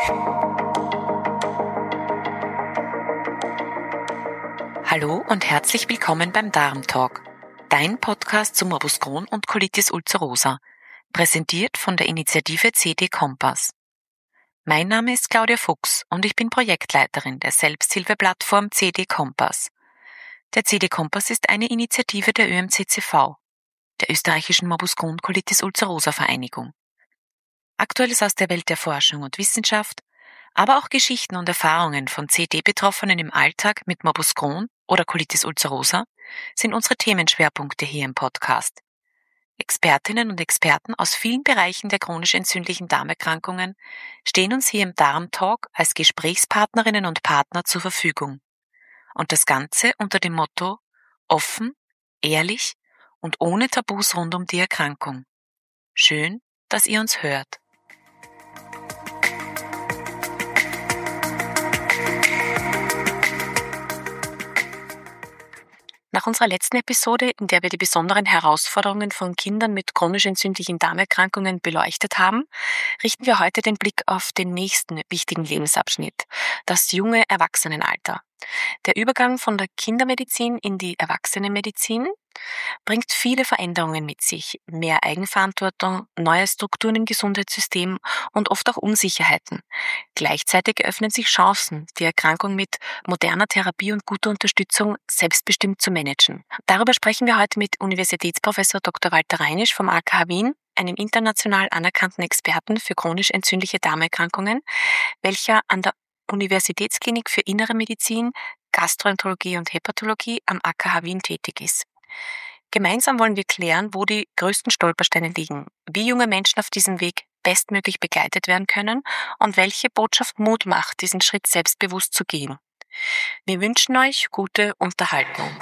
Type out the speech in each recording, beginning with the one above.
Hallo und herzlich willkommen beim Darmtalk, dein Podcast zu Morbus Crohn und Colitis ulcerosa, präsentiert von der Initiative CD Kompass. Mein Name ist Claudia Fuchs und ich bin Projektleiterin der Selbsthilfeplattform CD Kompass. Der CD Kompass ist eine Initiative der ÖMCCV, der österreichischen Morbus Crohn Colitis ulcerosa Vereinigung. Aktuelles aus der Welt der Forschung und Wissenschaft, aber auch Geschichten und Erfahrungen von CD-Betroffenen im Alltag mit Morbus Crohn oder Colitis ulcerosa sind unsere Themenschwerpunkte hier im Podcast. Expertinnen und Experten aus vielen Bereichen der chronisch entzündlichen Darmerkrankungen stehen uns hier im Darmtalk als Gesprächspartnerinnen und Partner zur Verfügung. Und das Ganze unter dem Motto: offen, ehrlich und ohne Tabus rund um die Erkrankung. Schön, dass ihr uns hört. Nach unserer letzten Episode, in der wir die besonderen Herausforderungen von Kindern mit chronisch entzündlichen Darmerkrankungen beleuchtet haben, richten wir heute den Blick auf den nächsten wichtigen Lebensabschnitt, das junge Erwachsenenalter. Der Übergang von der Kindermedizin in die Erwachsenenmedizin bringt viele Veränderungen mit sich, mehr Eigenverantwortung, neue Strukturen im Gesundheitssystem und oft auch Unsicherheiten. Gleichzeitig eröffnen sich Chancen, die Erkrankung mit moderner Therapie und guter Unterstützung selbstbestimmt zu managen. Darüber sprechen wir heute mit Universitätsprofessor Dr. Walter Reinisch vom AKH Wien, einem international anerkannten Experten für chronisch entzündliche Darmerkrankungen, welcher an der Universitätsklinik für Innere Medizin, Gastroenterologie und Hepatologie am AKH Wien tätig ist. Gemeinsam wollen wir klären, wo die größten Stolpersteine liegen, wie junge Menschen auf diesem Weg bestmöglich begleitet werden können und welche Botschaft Mut macht, diesen Schritt selbstbewusst zu gehen. Wir wünschen euch gute Unterhaltung.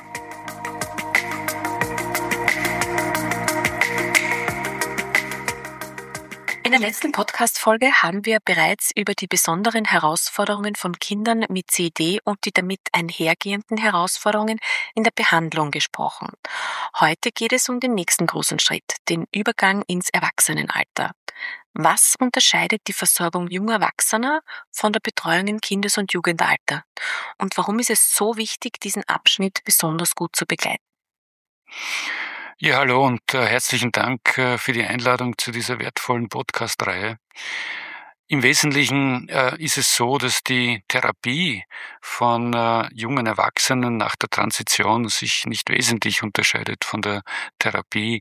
In der letzten Podcast-Folge haben wir bereits über die besonderen Herausforderungen von Kindern mit CED und die damit einhergehenden Herausforderungen in der Behandlung gesprochen. Heute geht es um den nächsten großen Schritt, den Übergang ins Erwachsenenalter. Was unterscheidet die Versorgung junger Erwachsener von der Betreuung im Kindes- und Jugendalter? Und warum ist es so wichtig, diesen Abschnitt besonders gut zu begleiten? Ja, hallo und herzlichen Dank für die Einladung zu dieser wertvollen Podcast-Reihe. Im Wesentlichen ist es so, dass die Therapie von jungen Erwachsenen nach der Transition sich nicht wesentlich unterscheidet von der Therapie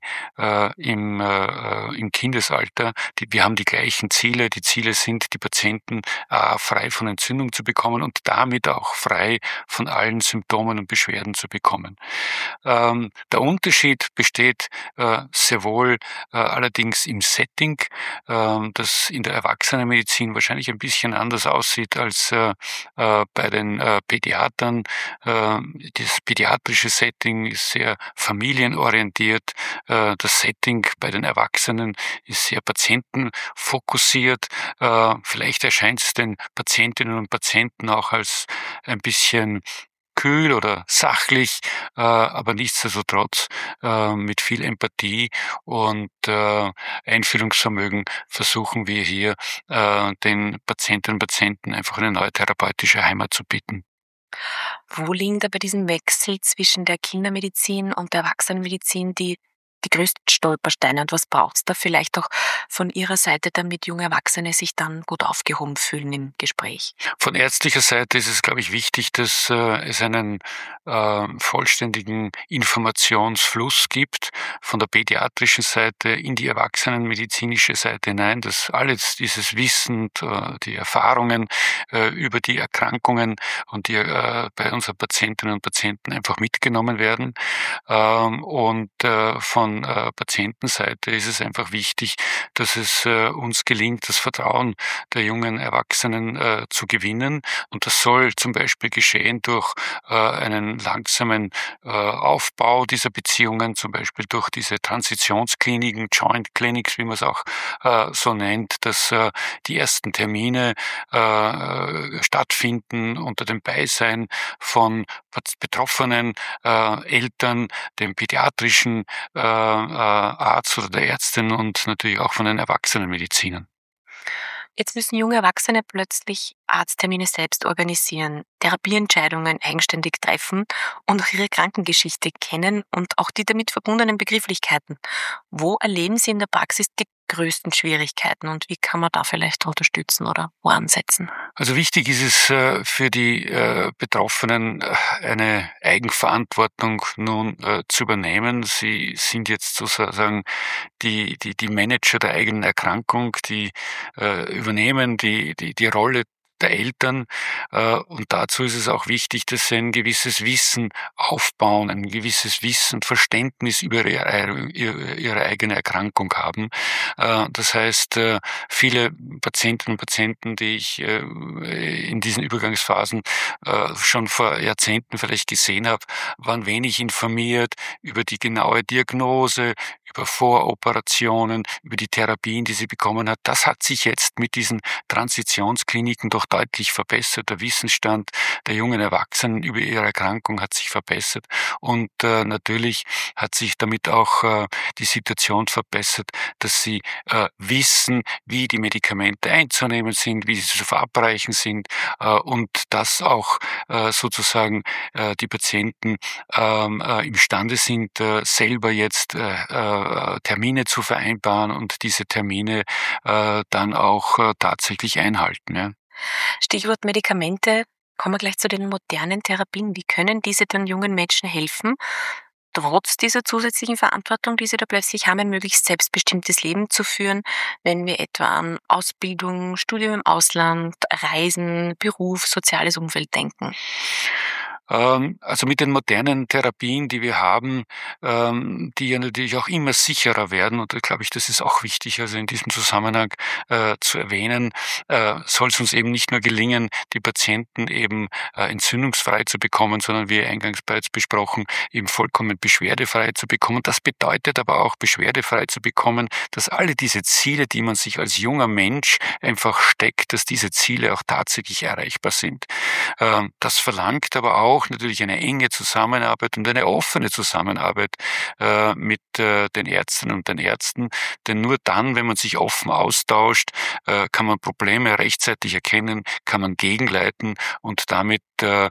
im Kindesalter. Wir haben die gleichen Ziele. Die Ziele sind, die Patienten frei von Entzündung zu bekommen und damit auch frei von allen Symptomen und Beschwerden zu bekommen. Der Unterschied besteht sehr wohl allerdings im Setting, das in der Erwachsenenmedizin wahrscheinlich ein bisschen anders aussieht als bei den Pädiatern. Das pädiatrische Setting ist sehr familienorientiert. Das Setting bei den Erwachsenen ist sehr patientenfokussiert. Vielleicht erscheint es den Patientinnen und Patienten auch als ein bisschen kühl oder sachlich, aber nichtsdestotrotz mit viel Empathie und Einfühlungsvermögen versuchen wir hier den Patientinnen und Patienten einfach eine neue therapeutische Heimat zu bieten. Wo liegen da bei diesem Wechsel zwischen der Kindermedizin und der Erwachsenenmedizin die größten Stolpersteine und was braucht es da vielleicht auch von Ihrer Seite, damit junge Erwachsene sich dann gut aufgehoben fühlen im Gespräch? Von ärztlicher Seite ist es, glaube ich, wichtig, dass es einen vollständigen Informationsfluss gibt von der pädiatrischen Seite in die erwachsenenmedizinische Seite hinein, dass alles dieses Wissen, die Erfahrungen über die Erkrankungen und die bei unseren Patientinnen und Patienten einfach mitgenommen werden. Und von Patientenseite ist es einfach wichtig, dass es uns gelingt, das Vertrauen der jungen Erwachsenen zu gewinnen. Und das soll zum Beispiel geschehen durch einen langsamen Aufbau dieser Beziehungen, zum Beispiel durch diese Transitionskliniken, Joint Clinics, wie man es auch so nennt, dass die ersten Termine stattfinden unter dem Beisein von betroffenen Eltern, dem pädiatrischen Arzt oder der Ärztin und natürlich auch von den Erwachsenenmedizinern. Jetzt müssen junge Erwachsene plötzlich Arzttermine selbst organisieren, Therapieentscheidungen eigenständig treffen und auch ihre Krankengeschichte kennen und auch die damit verbundenen Begrifflichkeiten. Wo erleben Sie in der Praxis die größten Schwierigkeiten und wie kann man da vielleicht unterstützen oder wo ansetzen? Also wichtig ist es für die Betroffenen, eine Eigenverantwortung nun zu übernehmen. Sie sind jetzt sozusagen die Manager der eigenen Erkrankung, die übernehmen die Rolle der Eltern, und dazu ist es auch wichtig, dass sie ein gewisses Wissen aufbauen, ein gewisses Wissen und Verständnis über ihre eigene Erkrankung haben. Das heißt, viele Patientinnen und Patienten, die ich in diesen Übergangsphasen schon vor Jahrzehnten vielleicht gesehen habe, waren wenig informiert über die genaue Diagnose, über Voroperationen, über die Therapien, die sie bekommen hat. Das hat sich jetzt mit diesen Transitionskliniken doch deutlich verbessert. Der Wissensstand der jungen Erwachsenen über ihre Erkrankung hat sich verbessert. Und natürlich hat sich damit auch die Situation verbessert, dass sie wissen, wie die Medikamente einzunehmen sind, wie sie zu verabreichen sind, und dass auch sozusagen die Patienten imstande sind, selber jetzt Termine zu vereinbaren und diese Termine dann auch tatsächlich einhalten. Ja. Stichwort Medikamente, kommen wir gleich zu den modernen Therapien. Wie können diese den jungen Menschen helfen, trotz dieser zusätzlichen Verantwortung, die sie da plötzlich haben, ein möglichst selbstbestimmtes Leben zu führen, wenn wir etwa an Ausbildung, Studium im Ausland, Reisen, Beruf, soziales Umfeld denken? Also mit den modernen Therapien, die wir haben, die ja natürlich auch immer sicherer werden, und da glaube ich, das ist auch wichtig, also in diesem Zusammenhang zu erwähnen, soll es uns eben nicht nur gelingen, die Patienten eben entzündungsfrei zu bekommen, sondern wie eingangs bereits besprochen, eben vollkommen beschwerdefrei zu bekommen. Das bedeutet aber auch, beschwerdefrei zu bekommen, dass alle diese Ziele, die man sich als junger Mensch einfach steckt, dass diese Ziele auch tatsächlich erreichbar sind. Das verlangt aber auch natürlich eine enge Zusammenarbeit und eine offene Zusammenarbeit mit den Ärztinnen und den Ärzten. Denn nur dann, wenn man sich offen austauscht, kann man Probleme rechtzeitig erkennen, kann man gegenleiten und damit den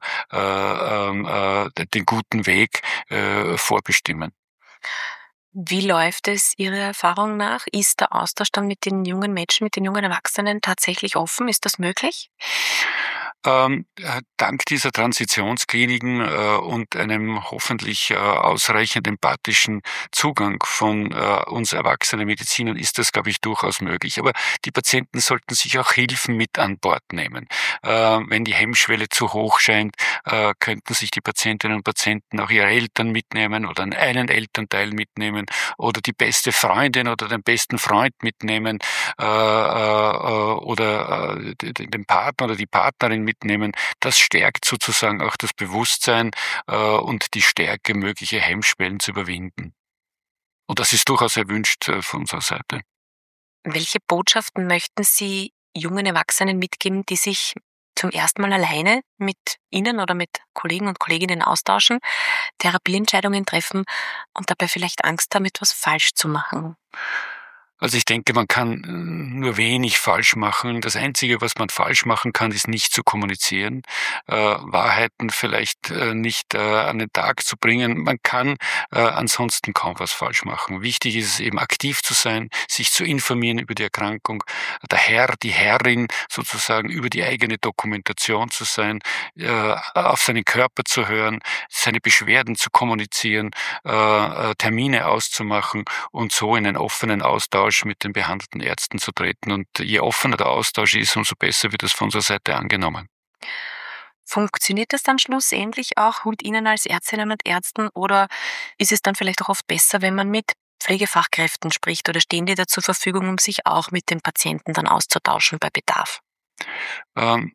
guten Weg vorbestimmen. Wie läuft es Ihrer Erfahrung nach? Ist der Austausch dann mit den jungen Menschen, mit den jungen Erwachsenen tatsächlich offen? Ist das möglich? Dank dieser Transitionskliniken und einem hoffentlich ausreichend empathischen Zugang von uns erwachsenen Medizinern ist das, glaube ich, durchaus möglich. Aber die Patienten sollten sich auch Hilfen mit an Bord nehmen. Wenn die Hemmschwelle zu hoch scheint, könnten sich die Patientinnen und Patienten auch ihre Eltern mitnehmen oder einen Elternteil mitnehmen oder die beste Freundin oder den besten Freund mitnehmen oder den Partner oder die Partnerin mitnehmen. Das stärkt sozusagen auch das Bewusstsein und die Stärke, mögliche Hemmschwellen zu überwinden. Und das ist durchaus erwünscht von unserer Seite. Welche Botschaften möchten Sie jungen Erwachsenen mitgeben, die sich zum ersten Mal alleine mit Ihnen oder mit Kollegen und Kolleginnen austauschen, Therapieentscheidungen treffen und dabei vielleicht Angst haben, etwas falsch zu machen? Also ich denke, man kann nur wenig falsch machen. Das Einzige, was man falsch machen kann, ist nicht zu kommunizieren, Wahrheiten vielleicht nicht an den Tag zu bringen. Man kann ansonsten kaum was falsch machen. Wichtig ist es eben, aktiv zu sein, sich zu informieren über die Erkrankung, der Herr, die Herrin sozusagen über die eigene Dokumentation zu sein, auf seinen Körper zu hören, seine Beschwerden zu kommunizieren, Termine auszumachen und so in einen offenen Austausch mit den behandelten Ärzten zu treten. Und je offener der Austausch ist, umso besser wird es von unserer Seite angenommen. Funktioniert das dann schlussendlich auch mit Ihnen als Ärztinnen und Ärzten oder ist es dann vielleicht auch oft besser, wenn man mit Pflegefachkräften spricht oder stehen die da zur Verfügung, um sich auch mit den Patienten dann auszutauschen bei Bedarf? Ähm,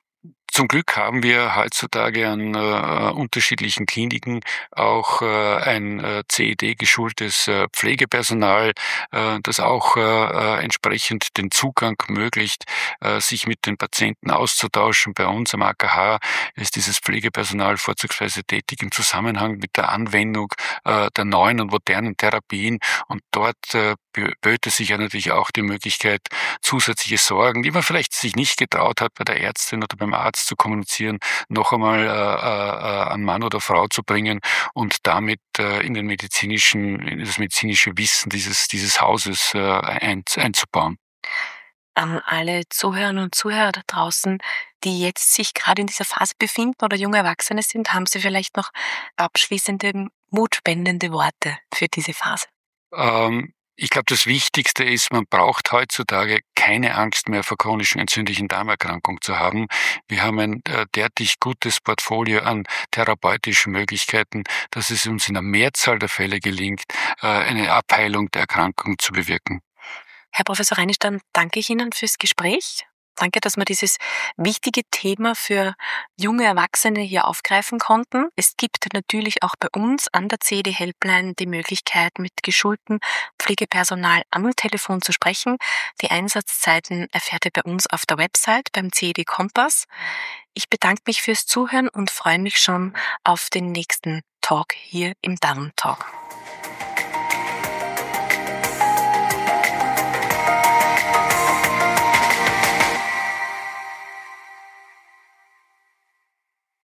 Zum Glück haben wir heutzutage an unterschiedlichen Kliniken auch ein CED-geschultes Pflegepersonal, das auch entsprechend den Zugang ermöglicht, sich mit den Patienten auszutauschen. Bei uns am AKH ist dieses Pflegepersonal vorzugsweise tätig im Zusammenhang mit der Anwendung der neuen und modernen Therapien. Und dort böte sich ja natürlich auch die Möglichkeit, zusätzliche Sorgen, die man vielleicht sich nicht getraut hat, bei der Ärztin oder beim Arzt zu kommunizieren, noch einmal an Mann oder Frau zu bringen und damit in das medizinische Wissen dieses Hauses einzubauen. An alle Zuhörerinnen und Zuhörer da draußen, die jetzt sich gerade in dieser Phase befinden oder junge Erwachsene sind, haben Sie vielleicht noch abschließende, mutspendende Worte für diese Phase? Ich glaube, das Wichtigste ist, man braucht heutzutage keine Angst mehr vor chronischen entzündlichen Darmerkrankungen zu haben. Wir haben ein derartig gutes Portfolio an therapeutischen Möglichkeiten, dass es uns in der Mehrzahl der Fälle gelingt, eine Abheilung der Erkrankung zu bewirken. Herr Professor Reinstein, danke ich Ihnen fürs Gespräch. Danke, dass wir dieses wichtige Thema für junge Erwachsene hier aufgreifen konnten. Es gibt natürlich auch bei uns an der CED-Helpline die Möglichkeit, mit geschultem Pflegepersonal am Telefon zu sprechen. Die Einsatzzeiten erfährt ihr bei uns auf der Website beim CED-Kompass. Ich bedanke mich fürs Zuhören und freue mich schon auf den nächsten Talk hier im Darm Talk.